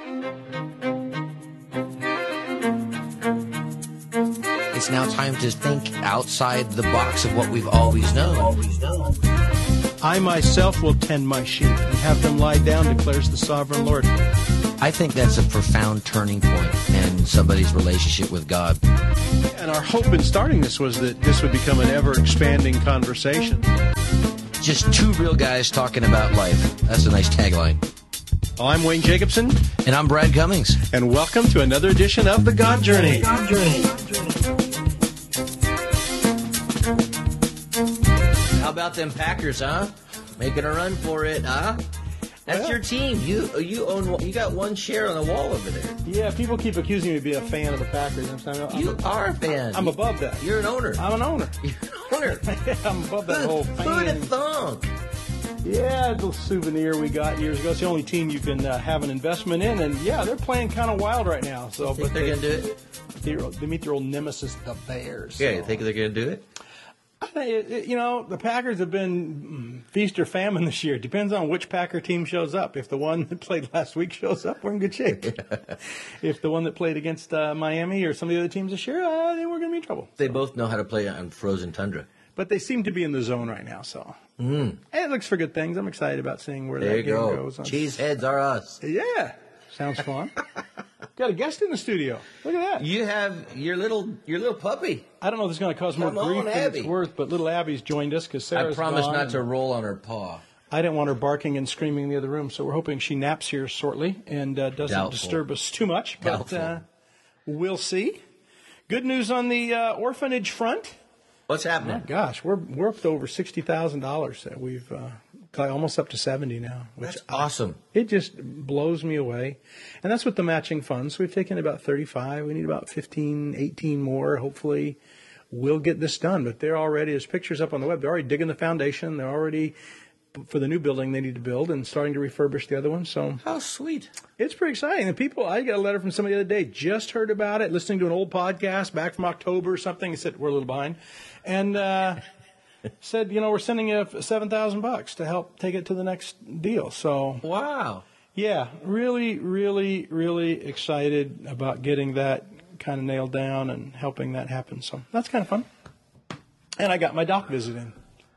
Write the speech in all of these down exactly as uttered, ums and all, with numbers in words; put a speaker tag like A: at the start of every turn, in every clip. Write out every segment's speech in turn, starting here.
A: It's now time to think outside the box of what we've always known.
B: I myself will tend my sheep and have them lie down, declares the sovereign Lord.
A: I think that's a profound turning point in somebody's relationship with God.
B: And our hope in starting this was that this would become an ever-expanding conversation.
A: Just two real guys talking about life. That's a nice tagline.
B: Well, I'm Wayne Jacobson.
A: And I'm Brad Cummings.
B: And welcome to another edition of The God Journey.
A: God Journey. How about them Packers, huh? Making a run for it, huh? That's
B: well,
A: your team. You you own. You got one share on the wall over there.
B: Yeah, people keep accusing me of being a fan of the Packers. I'm, I'm
A: you
B: a,
A: are a fan.
B: I'm above that.
A: You're an owner.
B: I'm an owner.
A: You're an owner.
B: I'm above that
A: Who,
B: whole fan.
A: Who'd have thunk?
B: Yeah, it's a little souvenir we got years ago. It's the only team you can uh, have an investment in, and yeah, they're playing kind of wild right now. So,
A: you think
B: but
A: they're
B: they,
A: gonna do it?
B: They, they meet their old nemesis, the Bears.
A: Yeah,
B: so.
A: you think they're gonna do it?
B: I think it, it, you know, the Packers have been feast or famine this year. It depends on which Packer team shows up. If the one that played last week shows up, we're in good shape. If the one that played against uh, Miami or some of the other teams this year, uh, then we're going to be in trouble.
A: They
B: so.
A: both know how to play on frozen tundra.
B: But they seem to be in the zone right now, so
A: mm.
B: it looks for good things. I'm excited about seeing where
A: there
B: that
A: you
B: game
A: go.
B: goes. On.
A: Cheeseheads are us.
B: Yeah, sounds fun. Got a guest in the studio. Look at that.
A: You have your little your little puppy.
B: I don't know if it's going to cause more
A: Come
B: grief
A: on,
B: than
A: Abby.
B: it's worth, but little Abby's joined us because Sarah's
A: I promise
B: gone
A: not to
B: and
A: roll on her paw.
B: I didn't want her barking and screaming in the other room, so we're hoping she naps here shortly and uh, doesn't
A: Doubtful.
B: disturb us too much. But uh, we'll see. Good news on the uh, orphanage front.
A: What's happening?
B: Oh, gosh, we're we're up to over sixty thousand dollars that we've uh, got, almost up to seventy now. Which
A: That's awesome.
B: I, it just blows me away, and that's with the matching funds. So we've taken about thirty-five. We need about fifteen, eighteen more. Hopefully, we'll get this done. But they're already there's pictures up on the web. They're already digging the foundation. They're already for the new building they need to build and starting to refurbish the other one. So
A: how sweet!
B: It's pretty exciting. The people, I got a letter from somebody the other day, just heard about it, listening to an old podcast back from October or something. He said, we're a little behind. And uh, said, you know, we're sending you seven thousand bucks to help take it to the next deal. So,
A: wow.
B: Yeah, really, really, really excited about getting that kind of nailed down and helping that happen. So that's kind of fun. And I got my doc visit in.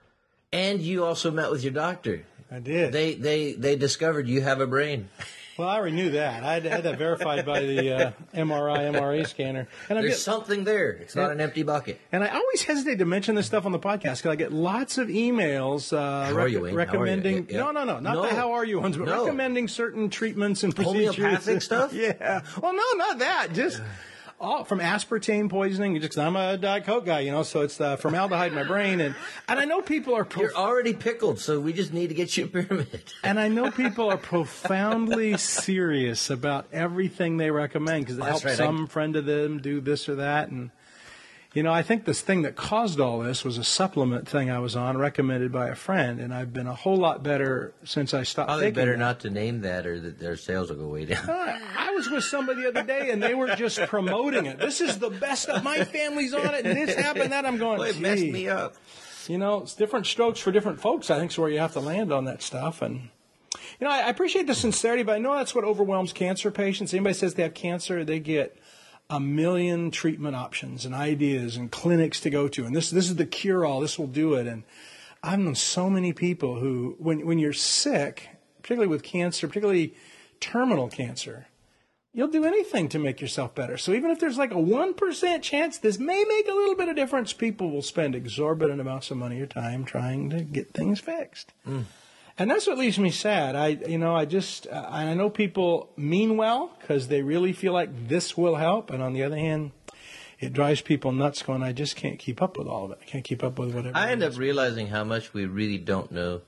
A: And you also met with your doctor.
B: I did.
A: They they they discovered you have a brain.
B: Well, I already knew that. I had, had that verified by the uh, M R I, M R A scanner. And
A: There's
B: get,
A: something there. It's not an empty bucket.
B: And I always hesitate to mention this stuff on the podcast because I get lots of emails uh,
A: how
B: rec-
A: are you, Wayne?
B: recommending.
A: How are you? Yeah.
B: No, no, no, not
A: no.
B: the how are you ones, but
A: no.
B: recommending certain treatments and procedures.
A: Homeopathic stuff?
B: Yeah. Well, no, not that. Just. Oh, from aspartame poisoning, just I'm a Diet Coke guy, you know, so it's uh, formaldehyde in my brain. And, and I know people are... Prof-
A: You're already pickled, so we just need to get you a pyramid.
B: And I know people are profoundly serious about everything they recommend because it
A: oh,
B: helps
A: right.
B: some
A: I...
B: friend of them do this or that. And, you know, I think this thing that caused all this was a supplement thing I was on, recommended by a friend, and I've been a whole lot better since I stopped
A: Probably
B: taking
A: better
B: that.
A: not to name that or that their sales will go way down.
B: Uh, I was with somebody the other day, and they were just promoting it. This is the best of my family's on it, and this happened, that. I'm going,
A: Boy, it messed me up.
B: You know, it's different strokes for different folks, I think, is where you have to land on that stuff. And, you know, I, I appreciate the sincerity, but I know that's what overwhelms cancer patients. Anybody says they have cancer, they get a million treatment options and ideas and clinics to go to. And this this is the cure-all. This will do it. And I've known so many people who, when when you're sick, particularly with cancer, particularly terminal cancer, you'll do anything to make yourself better. So even if there's like a one percent chance this may make a little bit of difference, people will spend exorbitant amounts of money or time trying to get things fixed. Mm. And that's what leaves me sad. I, you know, I just, uh, I know people mean well because they really feel like this will help. And on the other hand, it drives people nuts going, I just can't keep up with all of it. I can't keep up with whatever.
A: I end up realizing how much we really don't know.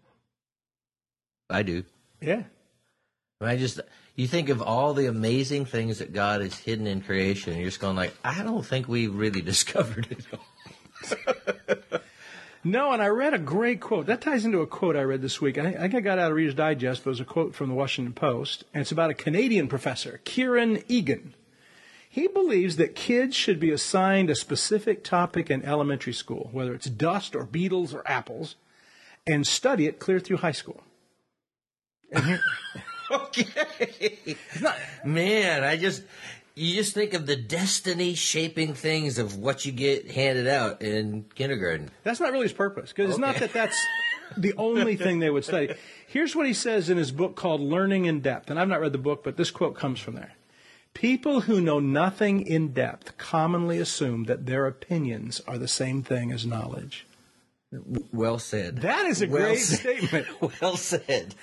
A: I do.
B: Yeah.
A: I just, you think of all the amazing things that God has hidden in creation. And you're just going like, I don't think we've really discovered it all.
B: No, and I read a great quote. That ties into a quote I read this week. I think I got out of Reader's Digest, but it was a quote from the Washington Post, and it's about a Canadian professor, Kieran Egan. He believes that kids should be assigned a specific topic in elementary school, whether it's dust or beetles or apples, and study it clear through high school. And here,
A: Okay. Man, I just, you just think of the destiny shaping things of what you get handed out in kindergarten.
B: That's not really his purpose, because it's
A: Okay.
B: not that that's the only thing they would study. Here's what he says in his book called Learning in Depth, and I've not read the book, but this quote comes from there. People who know nothing in depth commonly assume that their opinions are the same thing as knowledge.
A: Well said.
B: That is a
A: Well
B: great
A: said.
B: statement.
A: Well said.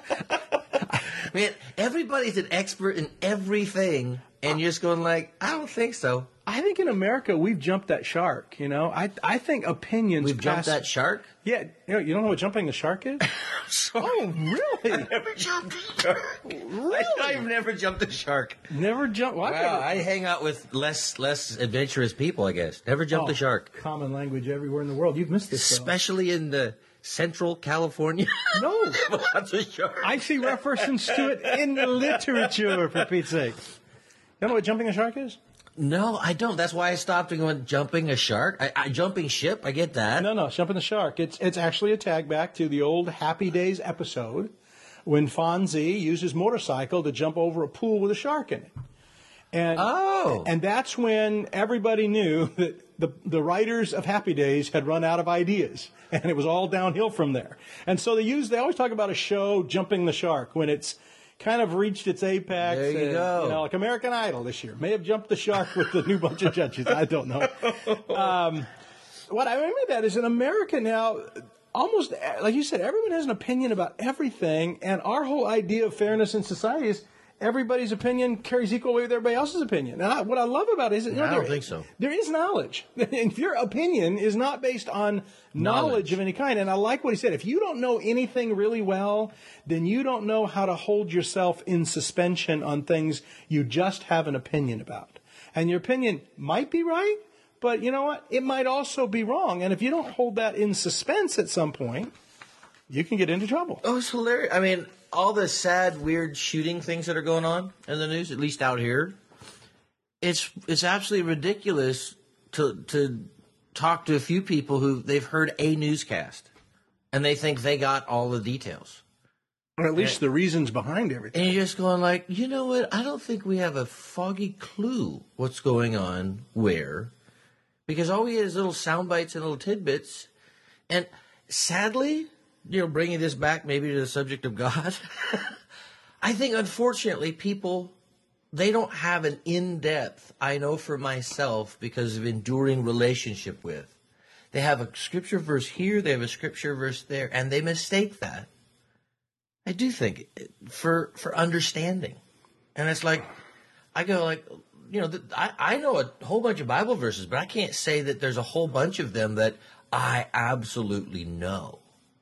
A: Man, everybody's an expert in everything, and you're just going like, I don't think so.
B: I think in America we've jumped that shark. You know, I I think opinions.
A: We've jumped
B: pass-
A: that shark?
B: Yeah, you know, you don't know what jumping the shark is? Oh, really?
A: Never jumped the shark.
B: Really?
A: I've never jumped the shark.
B: Never jumped. Well, I've
A: Wow,
B: never-
A: I hang out with less less adventurous people, I guess. Never jumped
B: Oh,
A: the shark.
B: Common language everywhere in the world. You've missed this, though.
A: Especially in the Central California.
B: No.
A: Lots of sharks.
B: I see references to it in the literature, for Pete's sake. You know what jumping a shark is?
A: No, I don't. That's why I stopped and went jumping a shark. I, I jumping ship. I get that.
B: No, no, jumping the shark. It's it's actually a tag back to the old Happy Days episode when Fonzie used his motorcycle to jump over a pool with a shark in it. And,
A: Oh.
B: and that's when everybody knew that the, the writers of Happy Days had run out of ideas. And it was all downhill from there. And so they use, they always talk about a show, Jumping the Shark, when it's kind of reached its apex.
A: There you
B: and,
A: go.
B: You know, like American Idol this year. May have jumped the shark with the new bunch of judges. I don't know. Um, what I remember that is in America now, almost, like you said, everyone has an opinion about everything. And our whole idea of fairness in society is everybody's opinion carries equal weight with everybody else's opinion. And I, what I love about it is that, you know,
A: I don't
B: there-
A: think so.
B: There is knowledge. If your opinion is not based on knowledge,
A: Knowledge.
B: of any kind, and I like what he said, if you don't know anything really well, then you don't know how to hold yourself in suspension on things you just have an opinion about. And your opinion might be right, but you know what? It might also be wrong. And if you don't hold that in suspense at some point, you can get into trouble.
A: Oh, it's hilarious. I mean, all the sad, weird shooting things that are going on in the news, at least out here, it's it's absolutely ridiculous to to talk to a few people who they've heard a newscast and they think they got all the details.
B: Or at least the reasons behind everything.
A: And you're just going like, you know what? I don't think we have a foggy clue what's going on where, because all we get is little sound bites and little tidbits. And sadly, you know, bringing this back maybe to the subject of God, I think unfortunately people, they don't have an in-depth, I know for myself because of enduring relationship with. They have a scripture verse here, they have a scripture verse there, and they mistake that. I do think for for understanding, and it's like I go like you know th- I I know a whole bunch of Bible verses, but I can't say that there's a whole bunch of them that I absolutely know.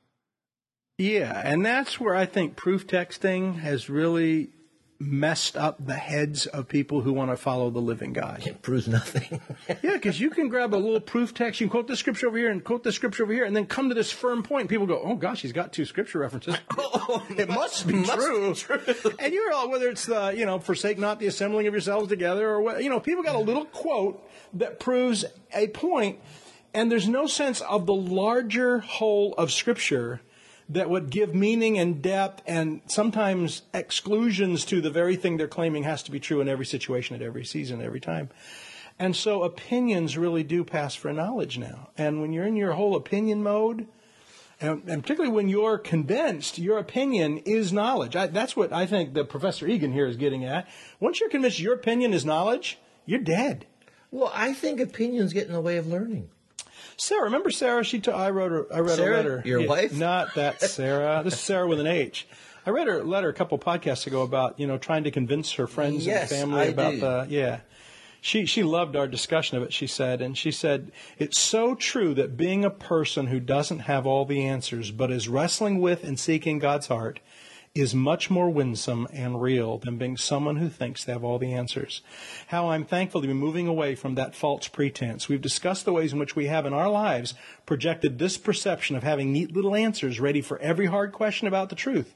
B: Yeah, and that's where I think proof texting has really messed up the heads of people who want to follow the living God.
A: It proves nothing.
B: Yeah, because you can grab a little proof text, you can quote this scripture over here and quote this scripture over here, and then come to this firm point, and people go, oh gosh, he's got two scripture references.
A: Oh,
B: It must be
A: must
B: true.
A: be true.
B: And you're all, whether it's the, you know, forsake not the assembling of yourselves together, or what, you know, people got a little quote that proves a point, and there's no sense of the larger whole of Scripture that would give meaning and depth and sometimes exclusions to the very thing they're claiming has to be true in every situation, at every season, every time. And so opinions really do pass for knowledge now. And when you're in your whole opinion mode, and, and particularly when you're convinced your opinion is knowledge, I, that's what I think that Professor Egan here is getting at. Once you're convinced your opinion is knowledge, you're dead.
A: Well, I think opinions get in the way of learning.
B: Sarah, remember Sarah? She t- I wrote her. I read
A: Sarah,
B: a letter.
A: your
B: Yeah,
A: wife?
B: Not that Sarah. This is Sarah with an H. I read her letter a couple podcasts ago about you know trying to convince her friends
A: Yes,
B: and family
A: I
B: about
A: do.
B: the yeah. She she loved our discussion of it. She said, and she said it's so true that being a person who doesn't have all the answers but is wrestling with and seeking God's heart is much more winsome and real than being someone who thinks they have all the answers. How I'm thankful to be moving away from that false pretense. We've discussed the ways in which we have in our lives projected this perception of having neat little answers ready for every hard question about the truth.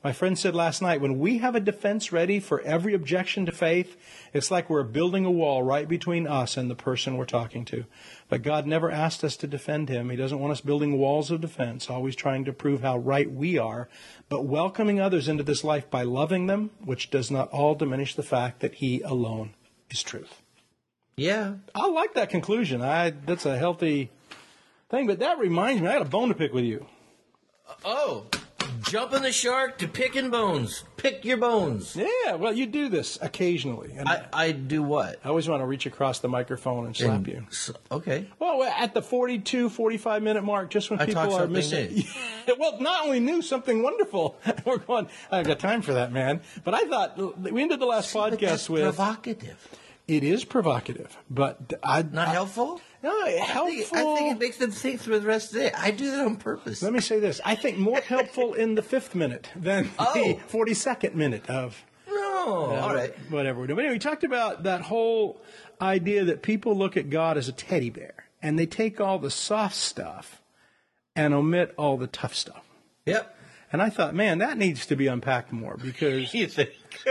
B: My friend said last night, when we have a defense ready for every objection to faith, it's like we're building a wall right between us and the person we're talking to. But God never asked us to defend him. He doesn't want us building walls of defense, always trying to prove how right we are, but welcoming others into this life by loving them, which does not all diminish the fact that he alone is truth.
A: Yeah.
B: I like that conclusion. I That's a healthy thing. But that reminds me, I got a bone to pick with you.
A: Oh, jumping the shark to picking bones. Pick your bones.
B: Yeah, well, you do this occasionally. And
A: I, I do what?
B: I always want to reach across the microphone and slap
A: And-
B: you.
A: s- Okay.
B: Well, at the forty-two, forty-five minute mark, just when
A: I
B: people
A: talk
B: are
A: something
B: missing.
A: new.
B: Well, not only new, something wonderful. We're going, I got time for that, man. But I thought, we ended the last
A: But
B: podcast
A: that's
B: with.
A: provocative.
B: It is provocative, but I.
A: Not
B: I,
A: helpful?
B: No, helpful.
A: I think, I think it makes them think for the rest of the day. I do that on purpose.
B: Let me say this. I think more helpful in the fifth minute than
A: Oh.
B: the forty-second minute of.
A: No.
B: Uh,
A: All right.
B: Whatever we're doing. But anyway, we talked about that whole idea that people look at God as a teddy bear, and they take all the soft stuff and omit all the tough stuff.
A: Yep.
B: And I thought, man, that needs to be unpacked more because
A: You think?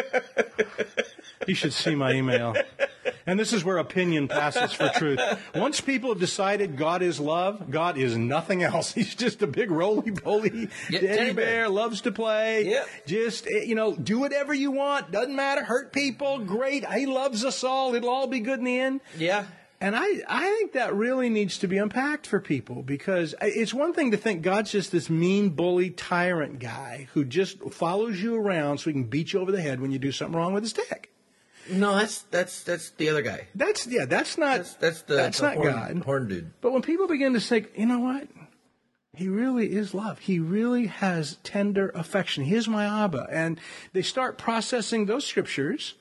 B: you should see my email. And this is where opinion passes for truth. Once people have decided God is love, God is nothing else. He's just a big roly-poly
A: Yeah,
B: teddy
A: teddy bear.
B: bear, loves to play.
A: Yep.
B: Just, eh, you know, do whatever you want. Doesn't matter. Hurt people. Great. He loves us all. It'll all be good in the end.
A: Yeah.
B: And I, I think that really needs to be unpacked for people because it's one thing to think God's just this mean, bully, tyrant guy who just follows you around so he can beat you over the head when you do something wrong with his stick.
A: No, that's that's that's the other guy.
B: That's, yeah, that's not,
A: That's that's the
B: that's
A: the
B: not
A: horn,
B: God.
A: horn dude.
B: But when people begin to say, you know what? He really is love. He really has tender affection. He is my Abba. And they start processing those scriptures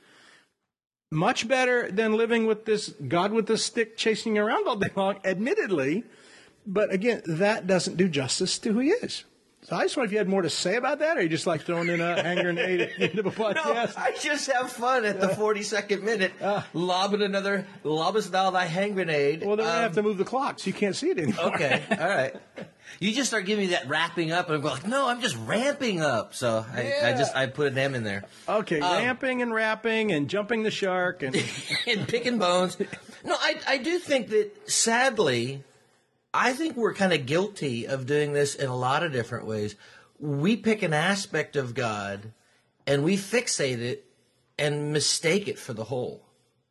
B: much better than living with this God with the stick chasing you around all day long, admittedly. But again, that doesn't do justice to who he is. So I just wonder if you had more to say about that, or you just like throwing in a hand grenade at the end of a
A: No,
B: podcast.
A: I just have fun at the forty-second minute, lobbing another, lobbest thou thy hand grenade.
B: Well, then we
A: Um,
B: have to move the clock so you can't see it anymore.
A: Okay, all right. You just start giving me that wrapping up, and I'm like, no, I'm just ramping up. So I, I
B: Yeah.
A: just I put an M in there.
B: Okay,
A: Um,
B: ramping and rapping and jumping the shark and
A: and picking bones. No, I I do think that sadly, I think we're kind of guilty of doing this in a lot of different ways. We pick an aspect of God and we fixate it and mistake it for the whole.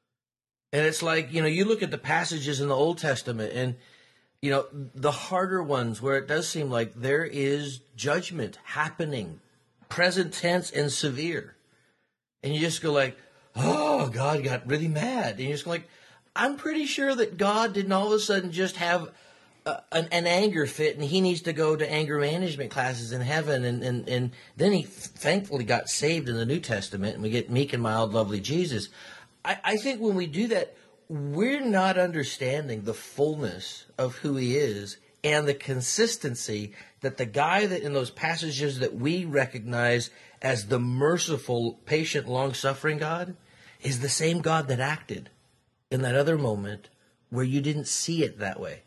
A: And it's like, you know, you look at the passages in the Old Testament and, you know, the harder ones where it does seem like there is judgment happening, present tense and severe. And you just go like, oh, God got really mad. And you're just like, I'm pretty sure that God didn't all of a sudden just have uh, an, an anger fit and he needs to go to anger management classes in heaven. And, and, and then he thankfully got saved in the New Testament and we get meek and mild, lovely Jesus. I, I think when we do that, we're not understanding the fullness of who he is and the consistency that the guy that in those passages that we recognize as the merciful, patient, long-suffering God is the same God that acted in that other moment where you didn't see it that way.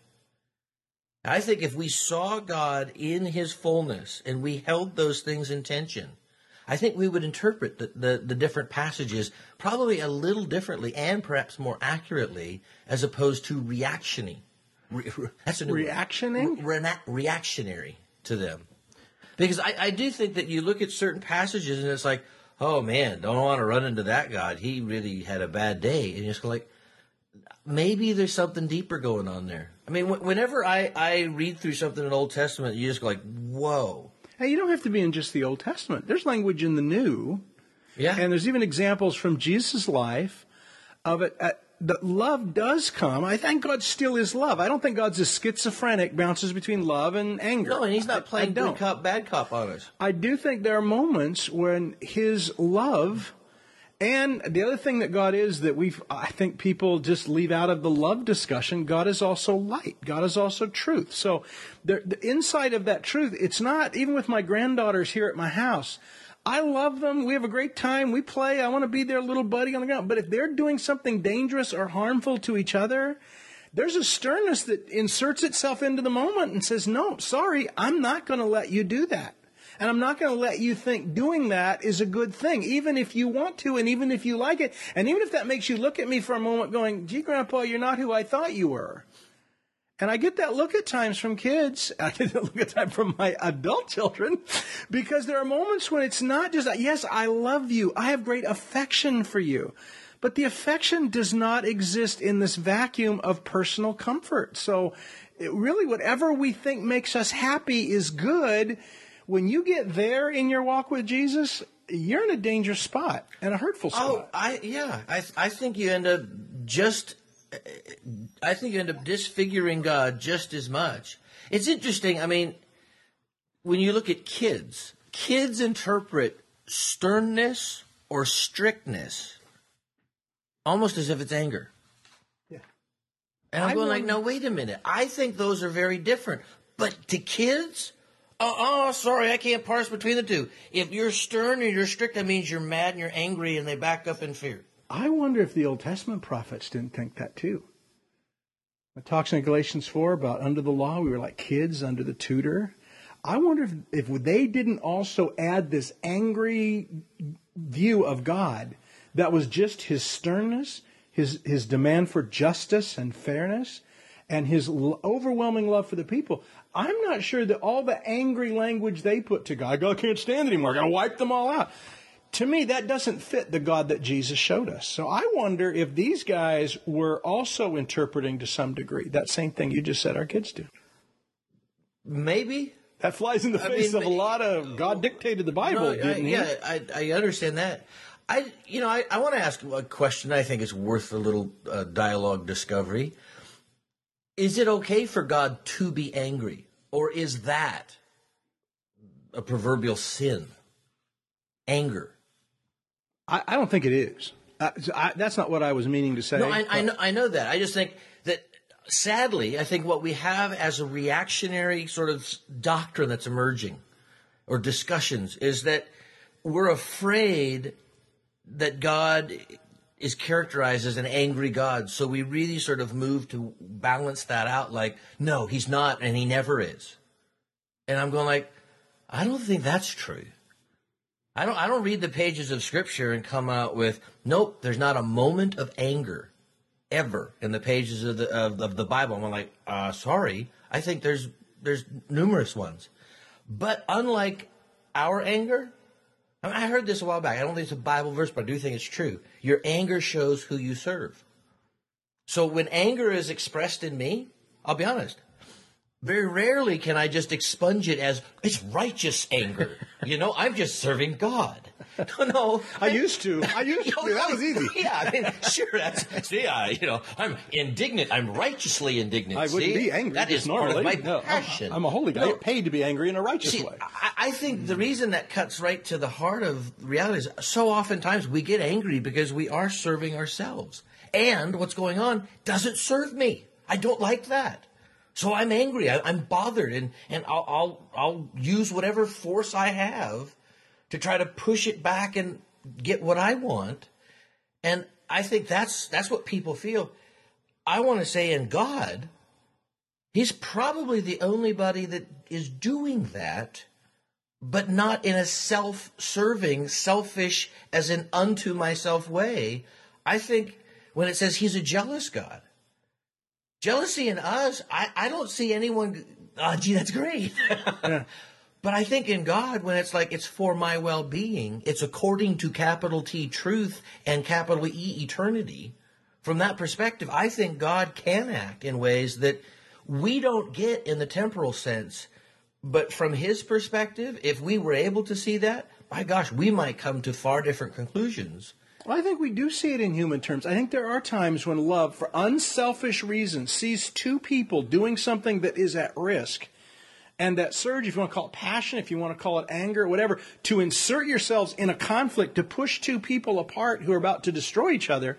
A: I think if we saw God in his fullness and we held those things in tension, I think we would interpret the, the, the different passages probably a little differently and perhaps more accurately as opposed to reactionary. Re, re, that's a new
B: Reactioning?
A: Re, re, reactionary to them. Because I, I do think that you look at certain passages and it's like, oh man, don't want to run into that God. He really had a bad day. And you just go like, maybe there's something deeper going on there. I mean, wh- whenever I, I read through something in the Old Testament, you just go like, whoa.
B: Hey, you don't have to be in just the Old Testament. There's language in the New,
A: Yeah.
B: and there's even examples from Jesus' life of it. Uh, that love does come. I think God still is love. I don't think God's a schizophrenic, bounces between love and anger.
A: No, and he's not
B: I-
A: playing
B: I don't.
A: good cop, bad cop on us.
B: I do think there are moments when his love, and the other thing that God is that we've, I think people just leave out of the love discussion, God is also light. God is also truth. So the, the inside of that truth, it's not, even with my granddaughters here at my house, I love them. We have a great time. We play. I want to be their little buddy on the ground. But if they're doing something dangerous or harmful to each other, there's a sternness that inserts itself into the moment and says, no, sorry, I'm not going to let you do that. And I'm not going to let you think doing that is a good thing, even if you want to and even if you like it. And even if that makes you look at me for a moment going, gee, Grandpa, you're not who I thought you were. And I get that look at times from kids. I get that look at times from my adult children, because there are moments when it's not just, yes, I love you. I have great affection for you. But the affection does not exist in this vacuum of personal comfort. So it really, whatever we think makes us happy is good. When you get there in your walk with Jesus, you're in a dangerous spot and a hurtful spot.
A: Oh, I yeah. I I think you end up just I think you end up disfiguring God just as much. It's interesting. I mean, when you look at kids, kids interpret sternness or strictness almost as if it's anger.
B: Yeah.
A: And I'm
B: I
A: going
B: wonder-
A: like, no, wait a minute. I think those are very different. But to kids, oh, oh, sorry, I can't parse between the two. If you're stern and you're strict, that means you're mad and you're angry and they back up in fear.
B: I wonder if the Old Testament prophets didn't think that too. It talks in Galatians four about under the law, we were like kids under the tutor. I wonder if, if they didn't also add this angry view of God that was just his sternness, his, his demand for justice and fairness, and his l- overwhelming love for the people. I'm not sure that all the angry language they put to God, God can't stand it anymore, I'm going to wipe them all out. To me, that doesn't fit the God that Jesus showed us. So I wonder if these guys were also interpreting to some degree that same thing you just said our kids do.
A: Maybe.
B: That flies in the
A: I
B: face
A: mean,
B: of a lot of God dictated the Bible,
A: No, I,
B: didn't he?
A: yeah, I, I understand that. I, you know, I, I want to ask a question I think is worth a little uh, dialogue discovery. Is it okay for God to be angry? Or is that a proverbial sin? Anger.
B: I, I don't think it is. Uh, I, that's not what I was meaning to say.
A: No, I, I, know, I know that. I just think that, sadly, I think what we have as a reactionary sort of doctrine that's emerging, or discussions, is that we're afraid that God is characterized as an angry God. So we really sort of move to balance that out like, no, he's not, and he never is. And I'm going like, I don't think that's true. I don't I don't read the pages of Scripture and come out with, nope, there's not a moment of anger ever in the pages of the of, of the Bible. I'm like, uh, sorry, I think there's there's numerous ones. But unlike our anger, I mean, I heard this a while back. I don't think it's a Bible verse, but I do think it's true. Your anger shows who you serve. So when anger is expressed in me, I'll be honest, very rarely can I just expunge it as it's righteous anger. You know, I'm just serving God. No, no.
B: I used to. I used to. That was easy.
A: Yeah, I mean, sure. That's see, I, you know, I'm indignant. I'm righteously indignant.
B: I wouldn't
A: see?
B: be angry.
A: That is
B: normally.
A: part of my
B: No,
A: passion.
B: I'm a holy guy.
A: No.
B: I get paid to be angry in a righteous
A: See,
B: way.
A: I, I think the reason that cuts right to the heart of reality is so oftentimes we get angry because we are serving ourselves. And what's going on doesn't serve me. I don't like that. So I'm angry. I, I'm bothered, and, and I'll, I'll I'll use whatever force I have to try to push it back and get what I want. And I think that's that's what people feel. I want to say in God, he's probably the only body that is doing that, but not in a self-serving, selfish, as in unto myself way. I think when it says he's a jealous God, jealousy in us, I, I don't see anyone, oh, gee, that's great.
B: Yeah.
A: But I think in God, when it's like it's for my well-being, it's according to capital T truth and capital E eternity. From that perspective, I think God can act in ways that we don't get in the temporal sense. But from his perspective, if we were able to see that, my gosh, we might come to far different conclusions.
B: Well, I think we do see it in human terms. I think there are times when love, for unselfish reasons, sees two people doing something that is at risk. And that surge, if you want to call it passion, if you want to call it anger, whatever, to insert yourselves in a conflict, to push two people apart who are about to destroy each other,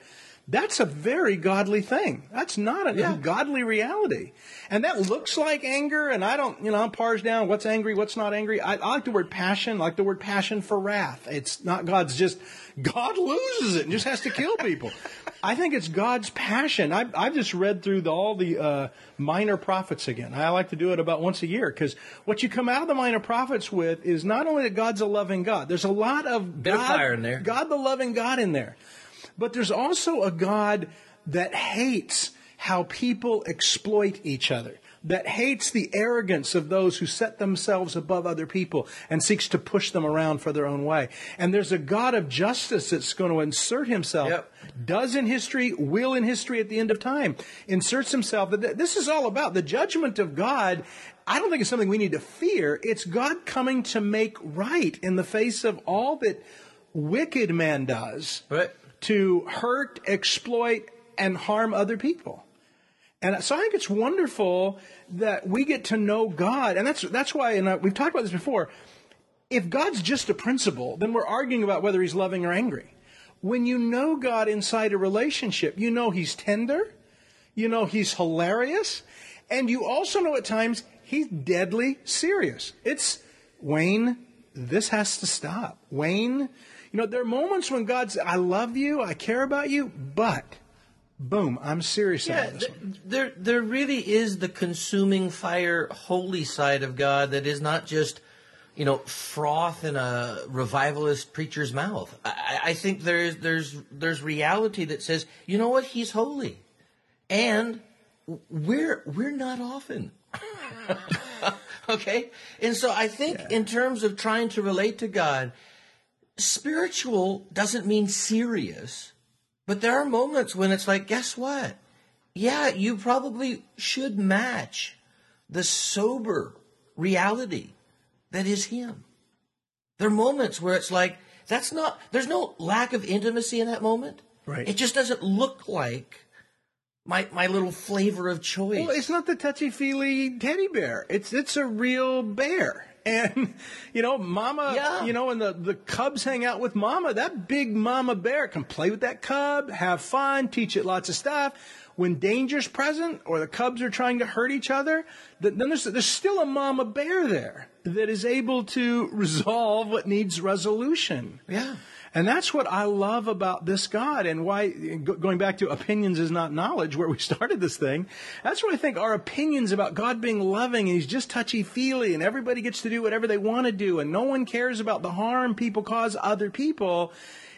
B: That's a very godly thing. That's not a
A: Yeah.
B: godly reality. And that looks like anger, and I don't, you know, parse down what's angry, what's not angry. I, I like the word passion, I like the word passion for wrath. It's not God's just, God loses it and just has to kill people. I think it's God's passion. I've, I've just read through the, all the uh, minor prophets again. I like to do it about once a year, because what you come out of the minor prophets with is not only that God's a loving God, there's a lot of
A: Bit
B: God,
A: of fire in there.
B: God the loving God in there. But there's also a God that hates how people exploit each other, that hates the arrogance of those who set themselves above other people and seeks to push them around for their own way. And there's a God of justice that's going to insert himself,
A: Yep.
B: does in history, will in history at the end of time, inserts himself. This is all about the judgment of God. I don't think it's something we need to fear. It's God coming to make right in the face of all that wicked man does.
A: Right.
B: To hurt, exploit, and harm other people. And so I think it's wonderful that we get to know God. And that's that's why, and we've talked about this before, if God's just a principle, then we're arguing about whether he's loving or angry. When you know God inside a relationship, you know he's tender, you know he's hilarious, and you also know at times he's deadly serious. It's, Wayne, this has to stop. Wayne, you know, there are moments when God says, I love you, I care about you, but, boom, I'm serious
A: Yeah,
B: about this
A: th-
B: one.
A: there there really is the consuming fire, holy side of God that is not just, you know, froth in a revivalist preacher's mouth. I, I think there's there's there's reality that says, you know what, he's holy, and we're we're not often. Okay, and so I think
B: Yeah.
A: in terms of trying to relate to God, spiritual doesn't mean serious, but there are moments when it's like, guess what? Yeah, you probably should match the sober reality that is him. There are moments where it's like, that's not, there's no lack of intimacy in that moment.
B: Right.
A: It just doesn't look like my my little flavor of choice.
B: Well, it's not the touchy-feely teddy bear. It's it's a real bear. And, you know, mama,
A: Yeah.
B: you know, and the, the cubs hang out with mama. That big mama bear can play with that cub, have fun, teach it lots of stuff. When danger's present or the cubs are trying to hurt each other, then there's, there's still a mama bear there that is able to resolve what needs resolution.
A: Yeah.
B: And that's what I love about this God, and why, going back to opinions is not knowledge, where we started this thing, that's where I think our opinions about God being loving, and he's just touchy-feely, and everybody gets to do whatever they want to do, and no one cares about the harm people cause other people,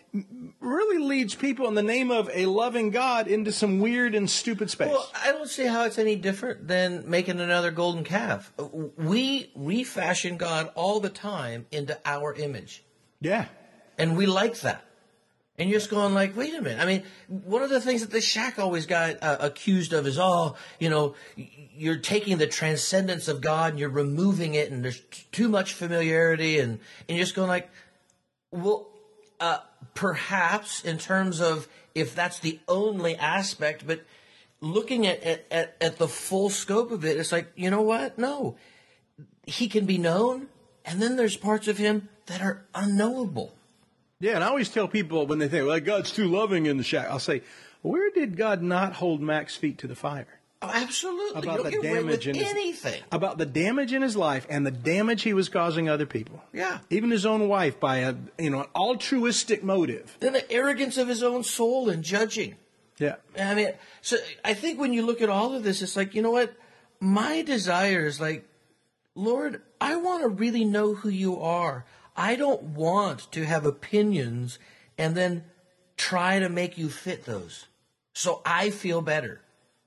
B: really leads people in the name of a loving God into some weird and stupid space.
A: Well, I don't see how it's any different than making another golden calf. We refashion God all the time into our image.
B: Yeah.
A: And we like that. And you're just going like, wait a minute. I mean, one of the things that the Shack always got uh, accused of is, oh, you know, you're taking the transcendence of God and you're removing it, and there's t- too much familiarity, and, and you're just going like, well, uh, perhaps in terms of if that's the only aspect, but looking at, at, at, at the full scope of it, it's like, you know what? No. He can be known, and then there's parts of him that are unknowable.
B: Yeah, and I always tell people when they think, well, God's too loving in the Shack, I'll say, where did God not hold Mac's feet to the fire?
A: Oh, absolutely.
B: About
A: You
B: the
A: don't get away
B: damage
A: with
B: in his,
A: anything.
B: about the damage in his life and the damage he was causing other people.
A: Yeah.
B: Even his own wife, by a you know an altruistic motive.
A: Then the arrogance of his own soul and judging.
B: Yeah.
A: I mean, so I think when you look at all of this, it's like, you know what? My desire is like, Lord, I want to really know who you are. I don't want to have opinions and then try to make you fit those so I feel better.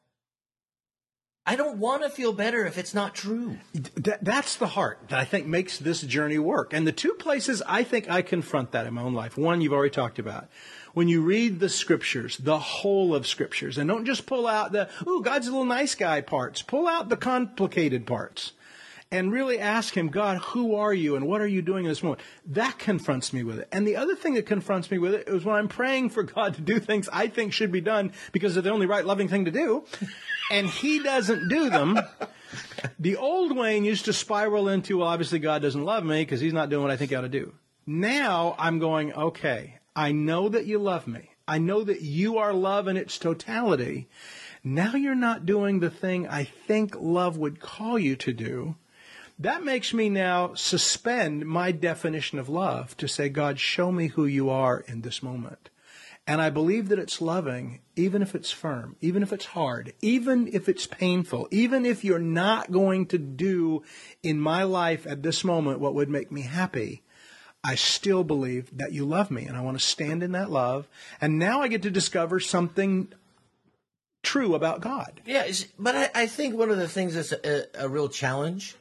A: I don't want to feel better if it's not true.
B: That, that's the heart that I think makes this journey work. And the two places I think I confront that in my own life, one you've already talked about. When you read the scriptures, the whole of scriptures, and don't just pull out the, ooh, God's a little nice guy parts. Pull out the complicated parts. And really ask him, God, who are you and what are you doing in this moment? That confronts me with it. And the other thing that confronts me with it is when I'm praying for God to do things I think should be done because they're the only right, loving thing to do, and he doesn't do them. The old Wayne used to spiral into, well, obviously God doesn't love me because he's not doing what I think he ought to do. Now I'm going, okay, I know that you love me. I know that you are love in its totality. Now you're not doing the thing I think love would call you to do. That makes me now suspend my definition of love to say, God, show me who you are in this moment. And I believe that it's loving, even if it's firm, even if it's hard, even if it's painful, even if you're not going to do in my life at this moment what would make me happy. I still believe that you love me, and I want to stand in that love. And now I get to discover something true about God.
A: Yeah, but I, I think one of the things that's a, a real challenge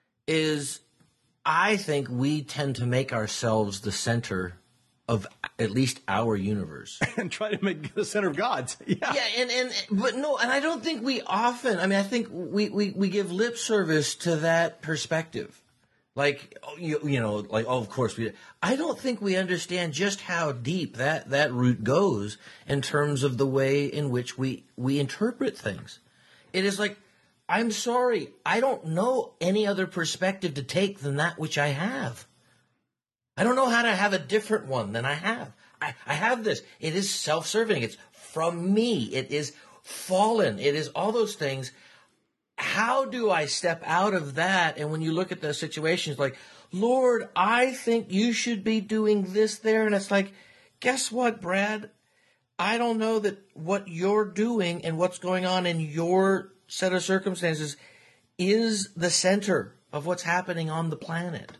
A: is I think we tend to make ourselves the center of at least our universe.
B: And try to make the center of God's. Yeah.
A: Yeah, and, and but no, and I don't think we often, I mean, I think we, we, we give lip service to that perspective. Like, you, you know, like, oh, of course we, I don't think we understand just how deep that, that root goes in terms of the way in which we, we interpret things. It is like, I'm sorry, I don't know any other perspective to take than that which I have. I don't know how to have a different one than I have. I, I have this. It is self-serving. It's from me. It is fallen. It is all those things. How do I step out of that? And when you look at those situations, like, Lord, I think you should be doing this there. And it's like, guess what, Brad? I don't know that what you're doing and what's going on in your set of circumstances is the center of what's happening on the planet.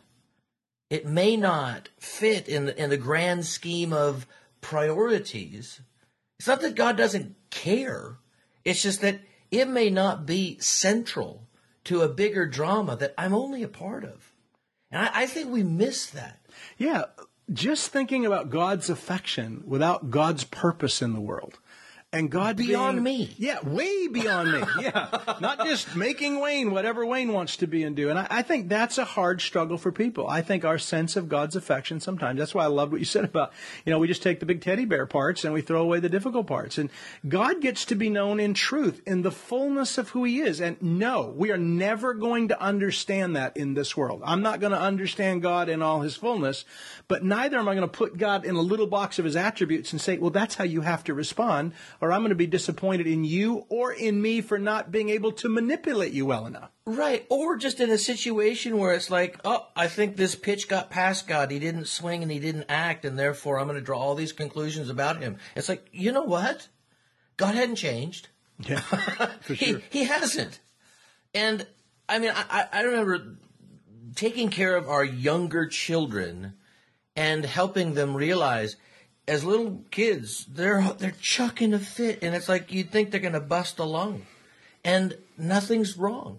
A: It may not fit in the, in the grand scheme of priorities. It's not that God doesn't care. It's just that it may not be central to a bigger drama that I'm only a part of. And I, I think we miss that.
B: Yeah, just thinking about God's affection without God's purpose in the world. And God
A: beyond
B: being,
A: me.
B: Yeah, way beyond me. Yeah. Not just making Wayne whatever Wayne wants to be and do. And I, I think that's a hard struggle for people. I think our sense of God's affection sometimes, that's why I loved what you said about, you know, we just take the big teddy bear parts and we throw away the difficult parts. And God gets to be known in truth, in the fullness of who he is. And no, we are never going to understand that in this world. I'm not going to understand God in all his fullness, but neither am I going to put God in a little box of his attributes and say, well, that's how you have to respond, or I'm going to be disappointed in you or in me for not being able to manipulate you well enough.
A: Right. Or just in a situation where it's like, oh, I think this pitch got past God. He didn't swing and he didn't act, and therefore I'm going to draw all these conclusions about him. It's like, you know what? God hadn't changed.
B: Yeah, for sure.
A: he, he hasn't. And, I mean, I, I remember taking care of our younger children and helping them realize, as little kids, they're they're chucking a fit, and it's like you'd think they're going to bust a lung, and nothing's wrong.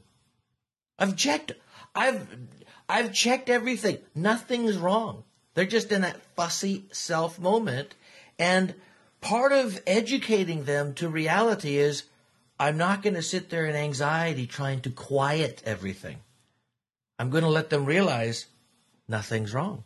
A: I've checked, I've I've checked everything. Nothing's wrong. They're just in that fussy self moment, and part of educating them to reality is, I'm not going to sit there in anxiety trying to quiet everything. I'm going to let them realize nothing's wrong.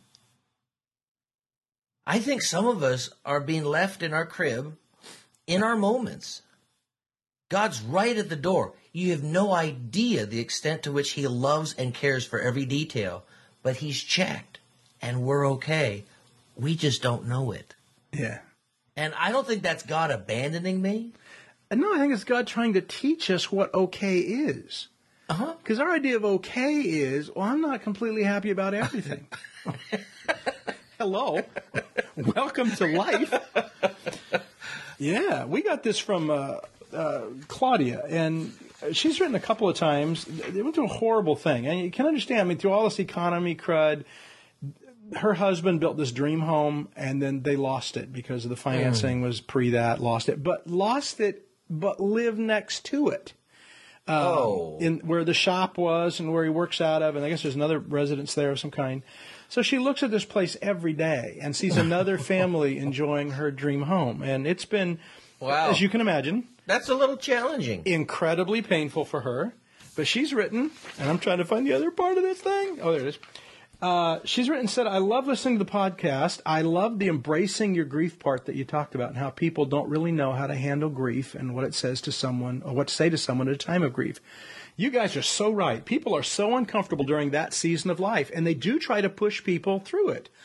A: I think some of us are being left in our crib, in our moments. God's right at the door. You have no idea the extent to which he loves and cares for every detail, but he's checked, and we're okay. We just don't know it.
B: Yeah.
A: And I don't think that's God abandoning me.
B: And no, I think it's God trying to teach us what okay is.
A: Uh-huh.
B: Because our idea of okay is, well, I'm not completely happy about everything. Hello. Welcome to life. Yeah, we got this from uh, uh, Claudia, and she's written a couple of times. They went through a horrible thing. And you can understand, I mean, through all this economy crud, her husband built this dream home, and then they lost it because of the financing mm. was pre that, lost it. But lost it, but lived next to it. Um,
A: oh.
B: In where the shop was and where he works out of, and I guess there's another residence there of some kind. So she looks at this place every day and sees another family enjoying her dream home. And it's been, wow. as you can imagine,
A: that's a little challenging.
B: Incredibly painful for her. But she's written, and I'm trying to find the other part of this thing. Oh, there it is. Uh, she's written and said, I love listening to the podcast. I love the embracing your grief part that you talked about, and how people don't really know how to handle grief and what it says to someone, or what to say to someone at a time of grief. You guys are so right. People are so uncomfortable during that season of life, and they do try to push people through it.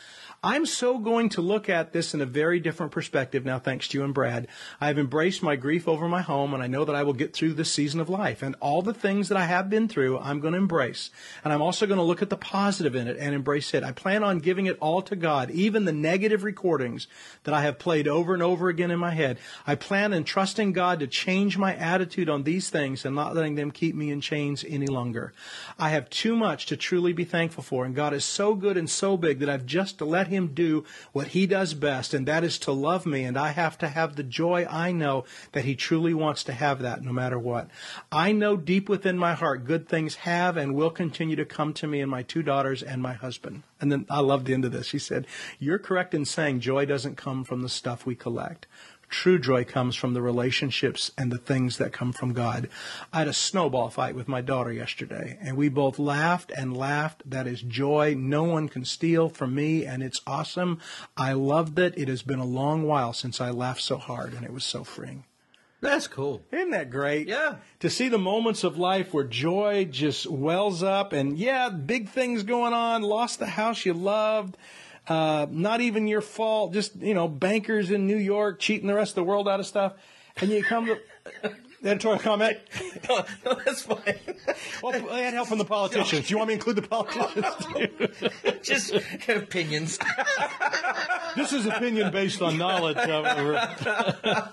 B: I'm so going to look at this in a very different perspective now, thanks to you and Brad. I've embraced my grief over my home, and I know that I will get through this season of life. And all the things that I have been through, I'm going to embrace. And I'm also going to look at the positive in it and embrace it. I plan on giving it all to God, even the negative recordings that I have played over and over again in my head. I plan on trusting God to change my attitude on these things and not letting them keep me in chains any longer. I have too much to truly be thankful for, and God is so good and so big that I've just to let him do what he does best, and that is to love me, and I have to have the joy I know that he truly wants to have that no matter what. I know deep within my heart good things have and will continue to come to me and my two daughters and my husband. And then I love the end of this. She said, you're correct in saying joy doesn't come from the stuff we collect. True joy comes from the relationships and the things that come from God. I had a snowball fight with my daughter yesterday, and we both laughed and laughed. That is joy no one can steal from me, and it's awesome. I loved it. It has been a long while since I laughed so hard, and it was so freeing.
A: That's cool.
B: Isn't that great?
A: Yeah.
B: To see the moments of life where joy just wells up, and yeah, big things going on, lost the house you loved, Uh, not even your fault, just, you know, bankers in New York cheating the rest of the world out of stuff. And you come to editorial comment.
A: No, no, that's fine.
B: Well, I had help from the politicians. Do you want me to include the politicians too?
A: Just opinions.
B: This is opinion based on knowledge, however.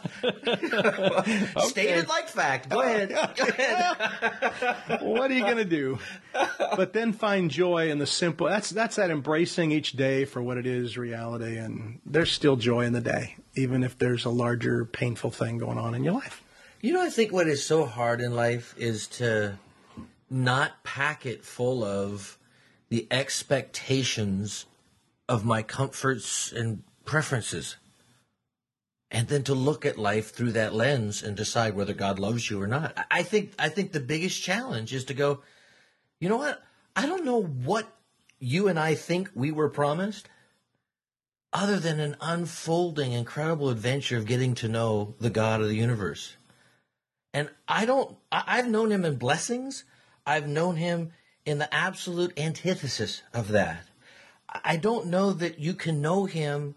A: Okay. Stated like fact. Go ahead. Go ahead.
B: What are you going to do? But then find joy in the simple. That's that's that embracing each day for what it is, reality, and there's still joy in the day, even if there's a larger painful thing going on in your life.
A: You know, I think what is so hard in life is to not pack it full of the expectations of my comforts and preferences, and then to look at life through that lens and decide whether God loves you or not. I think I think the biggest challenge is to go, you know what? I don't know what you and I think we were promised, other than an unfolding, incredible adventure of getting to know the God of the universe. And I don't, I, I've known him in blessings. I've known him in the absolute antithesis of that. I don't know that you can know him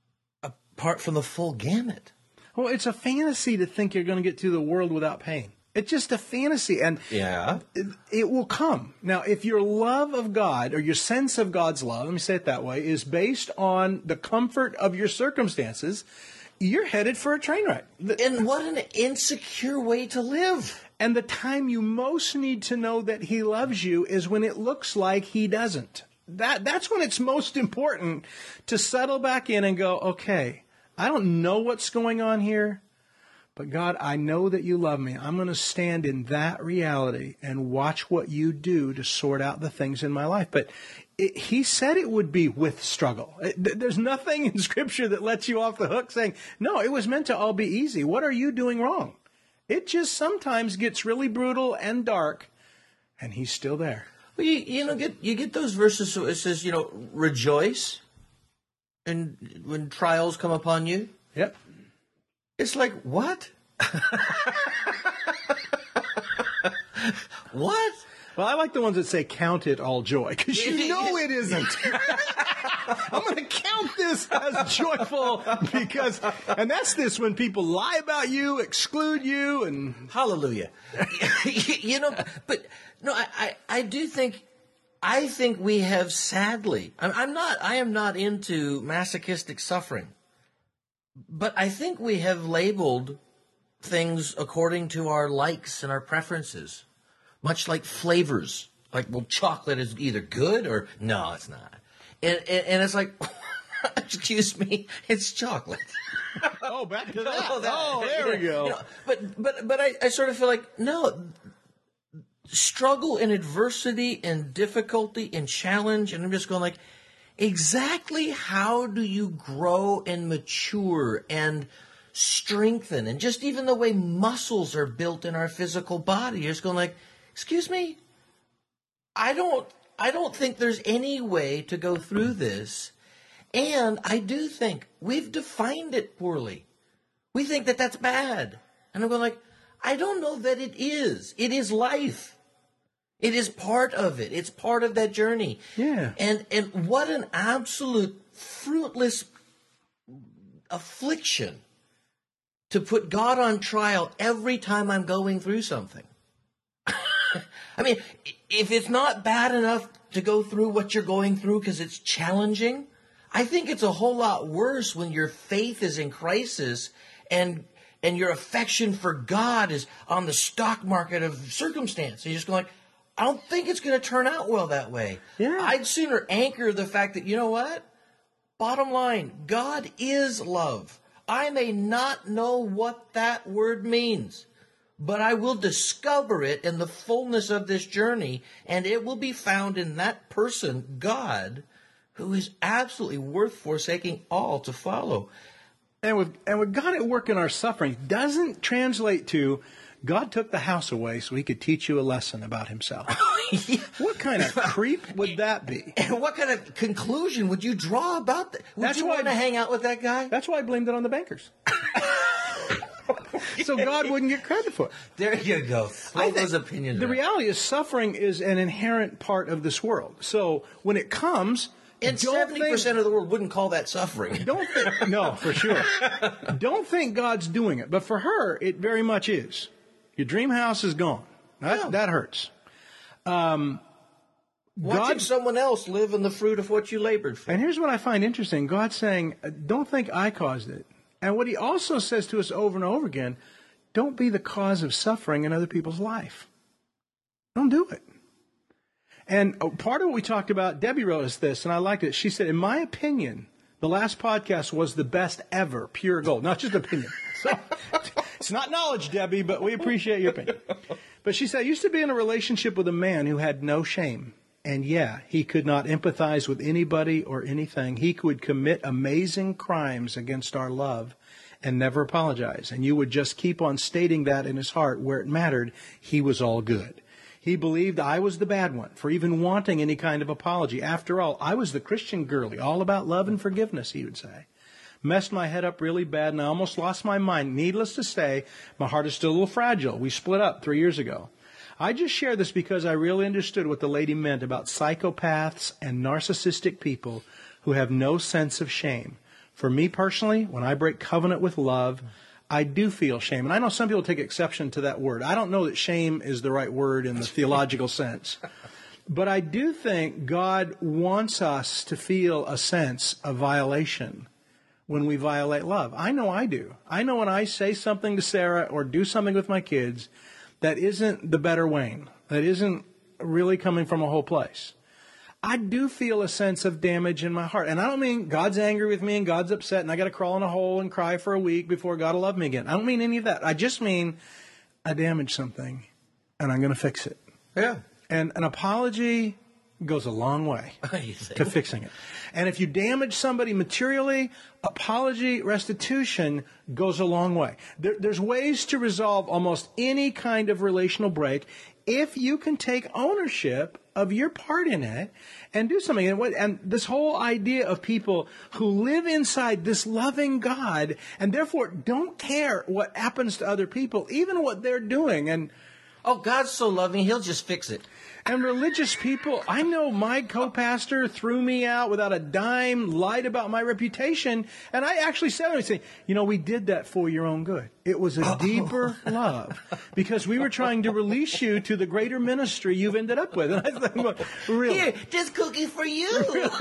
A: apart from the full gamut.
B: Well, it's a fantasy to think you're going to get through the world without pain. It's just a fantasy, and
A: yeah,
B: it, it will come. Now, if your love of God, or your sense of God's love, let me say it that way, is based on the comfort of your circumstances, you're headed for a train wreck.
A: And what an insecure way to live.
B: And the time you most need to know that he loves you is when it looks like he doesn't. That That's when it's most important to settle back in and go, okay, I don't know what's going on here, but God, I know that you love me. I'm going to stand in that reality and watch what you do to sort out the things in my life. But it, he said it would be with struggle. It, there's nothing in Scripture that lets you off the hook saying, no, it was meant to all be easy. What are you doing wrong? It just sometimes gets really brutal and dark, and he's still there.
A: Well, you, you know, get you get those verses. So it says, you know, rejoice, and when trials come upon you.
B: Yep.
A: It's like, what? What?
B: Well, I like the ones that say count it all joy, because you know it isn't. I'm going to count this as joyful because, and that's this when people lie about you, exclude you, and...
A: Hallelujah. You know, but no, I, I, I do think, I think we have sadly, I'm, I'm not, I am not into masochistic suffering, but I think we have labeled things according to our likes and our preferences. Much like flavors, like, well, chocolate is either good or no, it's not. And, and, and it's like, excuse me, it's chocolate.
B: Oh, back to that.
A: Oh, that,
B: oh there we go.
A: You know, but but but I, I sort of feel like, no, struggle and adversity and difficulty and challenge, and I'm just going like, exactly how do you grow and mature and strengthen? And just even the way muscles are built in our physical body, you're just going like, excuse me, I don't, I don't think there's any way to go through this. And I do think we've defined it poorly. We think that that's bad. And I'm going like, I don't know that it is. It is life. It is part of it. It's part of that journey.
B: Yeah.
A: And and what an absolute fruitless affliction to put God on trial every time I'm going through something. I mean, if it's not bad enough to go through what you're going through because it's challenging, I think it's a whole lot worse when your faith is in crisis and and your affection for God is on the stock market of circumstance. You're just going, I don't think it's going to turn out well that way.
B: Yeah.
A: I'd sooner anchor the fact that, you know what? Bottom line, God is love. I may not know what that word means, but I will discover it in the fullness of this journey, and it will be found in that person, God, who is absolutely worth forsaking all to follow.
B: And with, and with God at work in our suffering doesn't translate to God took the house away so he could teach you a lesson about himself.
A: Yeah.
B: What kind of creep would that be?
A: And what kind of conclusion would you draw about that? Would
B: That's
A: you
B: why-
A: want to hang out with that guy?
B: That's why I blamed it on the bankers. So God wouldn't get credit for it.
A: There you go. Throw
B: I think
A: those opinions
B: The
A: around.
B: reality is suffering is an inherent part of this world. So when it comes,
A: And
B: don't
A: seventy
B: think-
A: percent of the world wouldn't call that suffering.
B: Don't think, no, for sure. Don't think God's doing it. But for her, it very much is. Your dream house is gone. That,
A: Yeah.
B: that hurts. Um,
A: Watching
B: God,
A: someone else live in the fruit of what you labored for.
B: and here's what I find interesting. God's saying, don't think I caused it. And what he also says to us over and over again, don't be the cause of suffering in other people's life. Don't do it. And part of what we talked about, Debbie wrote us this, and I liked it. She said, in my opinion, the last podcast was the best ever, pure gold. Not just opinion. So, it's not knowledge, Debbie, but we appreciate your opinion. But she said, I used to be in a relationship with a man who had no shame. And yeah, he could not empathize with anybody or anything. He would commit amazing crimes against our love and never apologize. And you would just keep on stating that in his heart where it mattered. He was all good. He believed I was the bad one for even wanting any kind of apology. After all, I was the Christian girly, all about love and forgiveness, he would say. Messed my head up really bad, and I almost lost my mind. Needless to say, my heart is still a little fragile. We split up three years ago. I just share this because I really understood what the lady meant about psychopaths and narcissistic people who have no sense of shame. For me personally, when I break covenant with love, I do feel shame. And I know some people take exception to that word. I don't know that shame is the right word in the theological sense. But I do think God wants us to feel a sense of violation when we violate love. I know I do. I know when I say something to Sarah or do something with my kids that isn't the better Wayne, that isn't really coming from a whole place, I do feel a sense of damage in my heart. And I don't mean God's angry with me and God's upset and I got to crawl in a hole and cry for a week before God will love me again. I don't mean any of that. I just mean I damaged something and I'm going to fix it.
A: Yeah.
B: And an apology goes a long way
A: You think?
B: to fixing it. And if you damage somebody materially, apology, restitution goes a long way. There, there's ways to resolve almost any kind of relational break if you can take ownership of your part in it and do something. And, what, and this whole idea of people who live inside this loving God and therefore don't care what happens to other people, even what they're doing. And
A: Oh, God's so loving, he'll just fix it.
B: And religious people, I know my co-pastor threw me out without a dime, lied about my reputation, and I actually said to him, say, you know, we did that for your own good. It was a deeper love because we were trying to release you to the greater ministry you've ended up with. And I thought, well, really?
A: Here, this cookie for you.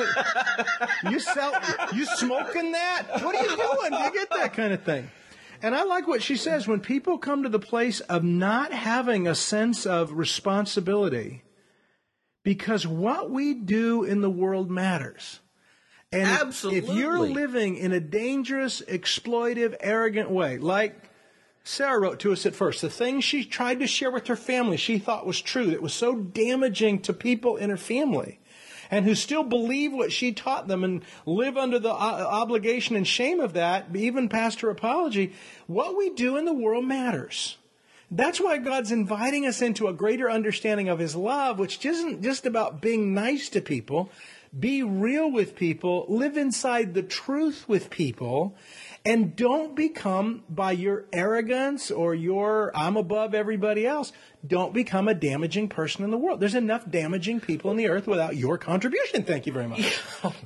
B: You sell, you smoking that? What are you doing? You get that kind of thing. And I like what she says. When people come to the place of not having a sense of responsibility, because what we do in the world matters. And if-
A: Absolutely.
B: if you're living in a dangerous, exploitive, arrogant way, like Sarah wrote to us at first, the things she tried to share with her family she thought was true, that was so damaging to people in her family, and who still believe what she taught them and live under the uh, obligation and shame of that, even past her apology, what we do in the world matters. That's why God's inviting us into a greater understanding of his love, which isn't just about being nice to people. Be real with people, live inside the truth with people, And don't become, by your arrogance or your I'm above everybody else, don't become a damaging person in the world. There's enough damaging people in the earth without your contribution. Thank you very much.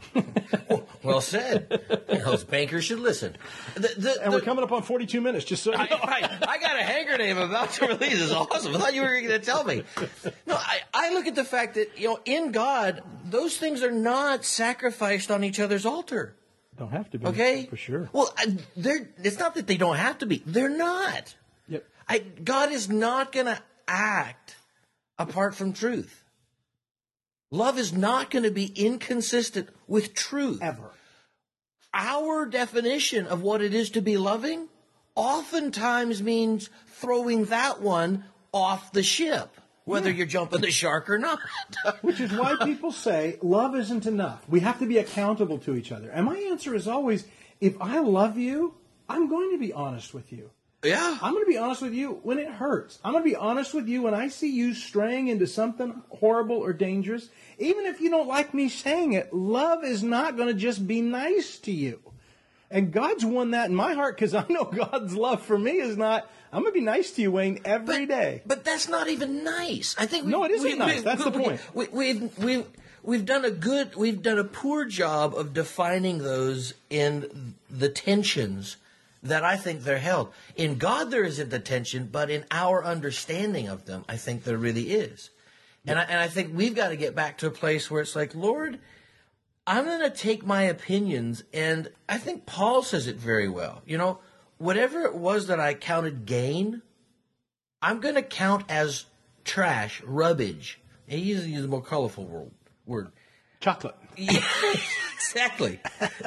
A: Well said. Those bankers should listen. The, the,
B: and
A: the,
B: we're coming up on forty-two minutes, just so you know.
A: I, I, I got a hanger name about to release. It's awesome. I thought you were going to tell me. No, I, I look at the fact that, you know, in God, those things are not sacrificed on each other's altar.
B: Don't have to be.
A: Okay?
B: For sure.
A: Well, I, they're, it's not that they don't have to be. They're not.
B: Yep.
A: I, God is not going to act apart from truth. Love is not going to be inconsistent with truth.
B: Ever.
A: Our definition of what it is to be loving oftentimes means throwing that one off the ship, whether yeah. you're jumping the shark or not.
B: Which is why people say love isn't enough. We have to be accountable to each other. And my answer is always, if I love you, I'm going to be honest with you.
A: Yeah.
B: I'm going to be honest with you when it hurts. I'm going to be honest with you when I see you straying into something horrible or dangerous. Even if you don't like me saying it, love is not going to just be nice to you. And God's won that in my heart because I know God's love for me is not, I'm going to be nice to you, Wayne, every
A: but,
B: day.
A: But that's not even nice. I think we,
B: No, it isn't
A: we,
B: nice.
A: We,
B: that's
A: we,
B: the point.
A: We, we, we've, we've, we've done a good, we've done a poor job of defining those in the tensions that I think they're held. In God there isn't the tension, but in our understanding of them, I think there really is. Yeah. And, I, and I think we've got to get back to a place where it's like, Lord, I'm going to take my opinions, and I think Paul says it very well. You know, whatever it was that I counted gain, I'm going to count as trash, rubbish. And he uses a more colorful word. word.
B: Chocolate.
A: Yeah, exactly.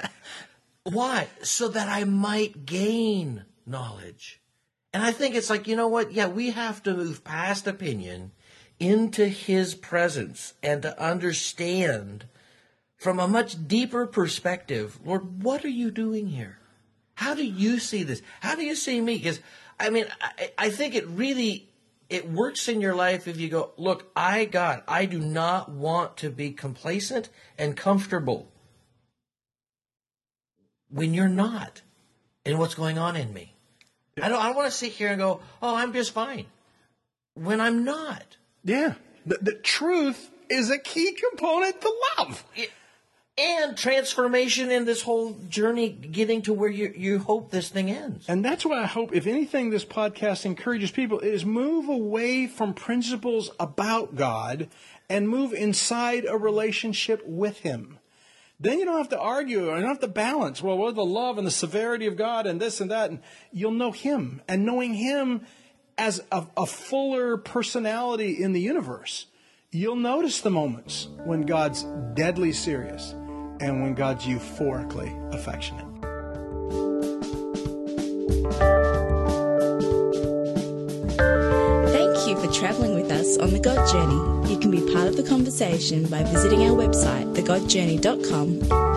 A: Why? So that I might gain knowledge. And I think it's like, you know what? Yeah, we have to move past opinion into his presence and to understand from a much deeper perspective, Lord, what are you doing here? How do you see this? How do you see me? Because, I mean, I, I think it really, it works in your life if you go, look, I, God, I do not want to be complacent and comfortable when you're not in what's going on in me. I don't, I don't want to sit here and go, oh, I'm just fine, when I'm not.
B: Yeah. The, the truth is a key component to love.
A: It, and transformation in this whole journey getting to where you, you hope this thing ends.
B: And that's what I hope, if anything, this podcast encourages people, is move away from principles about God and move inside a relationship with Him. Then you don't have to argue, or you don't have to balance. Well, what the love and the severity of God and this and that? And you'll know Him. And knowing Him as a, a fuller personality in the universe, you'll notice the moments when God's deadly serious and when God's euphorically affectionate.
C: Thank you for traveling with us on The God Journey. You can be part of the conversation by visiting our website, the god journey dot com,